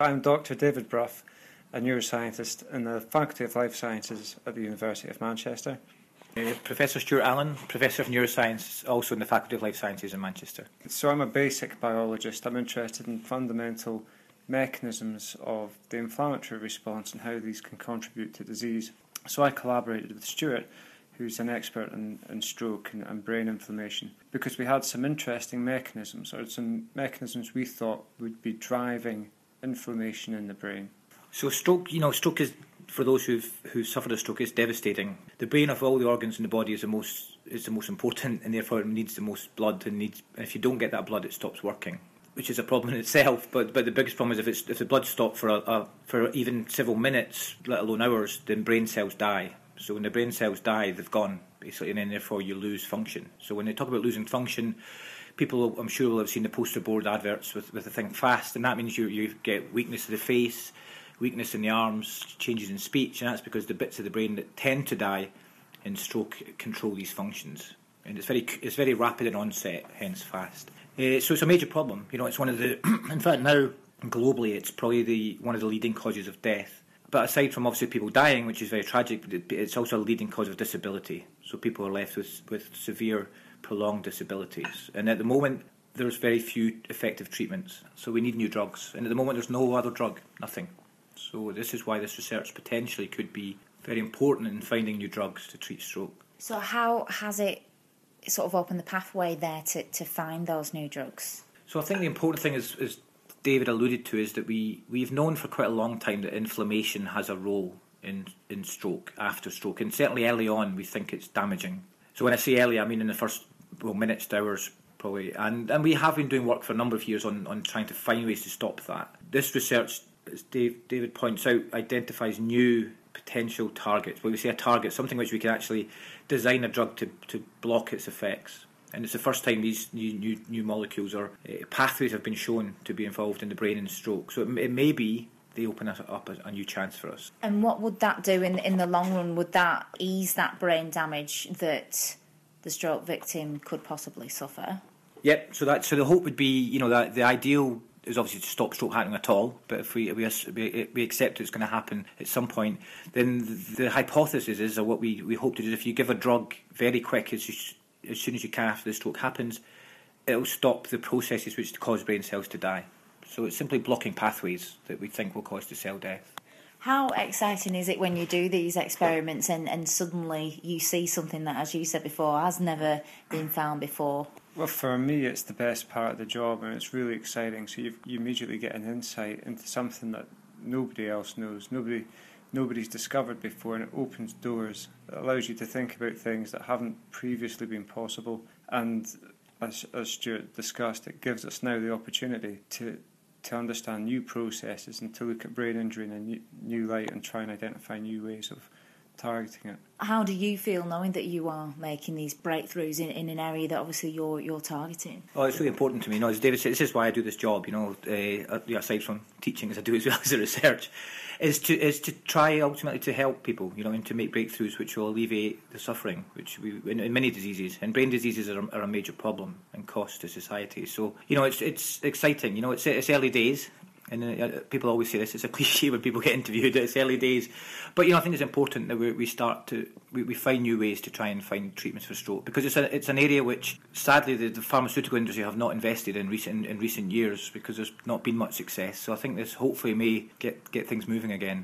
I'm Dr. David Bruff, a neuroscientist in the Faculty of Life Sciences at the University of Manchester. Professor Stuart Allen, Professor of Neuroscience, also in the Faculty of Life Sciences in Manchester. So I'm a basic biologist. I'm interested in fundamental mechanisms of the inflammatory response and how these can contribute to disease. So I collaborated with Stuart, who's an expert in stroke and brain inflammation, because we had some interesting mechanisms, or some mechanisms we thought would be driving inflammation in the brain. So stroke is, for those who've suffered a stroke, is devastating. The brain of all the organs in the body is the most important, and therefore it needs the most blood. And if you don't get that blood, it stops working, which is a problem in itself. But the biggest problem is if the blood stops for even several minutes, let alone hours, then brain cells die. So when the brain cells die, they've gone basically, and then therefore you lose function. So when they talk about losing function, people, I'm sure, will have seen the poster board adverts with the thing FAST, and that means you get weakness of the face, weakness in the arms, changes in speech, and that's because the bits of the brain that tend to die in stroke control these functions. And it's very rapid in onset, hence FAST. So it's a major problem. It's one of the, in fact now globally, it's probably one of the leading causes of death. But aside from obviously people dying, which is very tragic, it's also a leading cause of disability. So people are left with severe, prolonged disabilities. And at the moment, there's very few effective treatments. So we need new drugs. And at the moment, there's no other drug, nothing. So this is why this research potentially could be very important in finding new drugs to treat stroke. So how has it sort of opened the pathway there to find those new drugs? So I think the important thing is David alluded to, is that we've known for quite a long time that inflammation has a role in stroke, after stroke, and certainly early on we think it's damaging. So when I say early, I mean in the first minutes to hours probably, and we have been doing work for a number of years on trying to find ways to stop that. This research, as David points out, identifies new potential targets. When we say a target, something which we can actually design a drug to block its effects. And it's the first time these new molecules or pathways have been shown to be involved in the brain in stroke. So it may be they open up a new chance for us. And what would that do in the long run? Would that ease that brain damage that the stroke victim could possibly suffer? Yep. So the hope would be, that the ideal is obviously to stop stroke happening at all. But if we accept it's going to happen at some point, then the hypothesis is, or what we hope to do, is if you give a drug very quick, as soon as you can after the stroke happens, it'll stop the processes which cause brain cells to die. So it's simply blocking pathways that we think will cause the cell death. How exciting is it when you do these experiments and suddenly you see something that, as you said before, has never been found before? Well, for me, it's the best part of the job, and it's really exciting. So you immediately get an insight into something that nobody else knows. Nobody's discovered before, and it opens doors. It allows you to think about things that haven't previously been possible. And as Stuart discussed, it gives us now the opportunity to understand new processes and to look at brain injury in a new light and try and identify new ways of targeting it. How do you feel knowing that you are making these breakthroughs in an area that obviously you're targeting? Oh, it's really important to me. As David said, this is why I do this job. Aside from teaching, as I do as well as the research, is to try ultimately to help people. And to make breakthroughs which will alleviate the suffering, which in many diseases, and brain diseases are a major problem and cost to society. So it's exciting. It's early days. And people always say this, it's a cliche when people get interviewed, it's early days. But I think it's important that we find new ways to try and find treatments for stroke, because it's an area which sadly the pharmaceutical industry have not invested in recent years, because there's not been much success. So I think this hopefully may get things moving again.